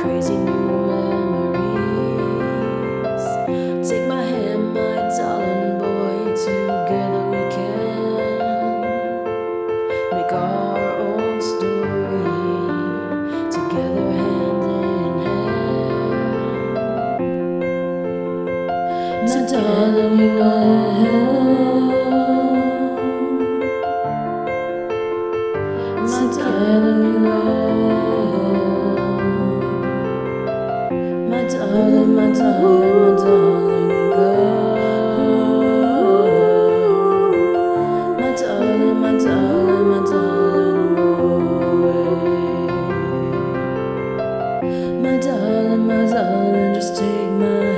crazy new memories. Take my hand, my darling boy, together we can make our own story, together hand in hand. My darling, you know, my darling, you know, my darling, my darling, my darling girl, my darling, my darling, my darling boy, my darling, just take my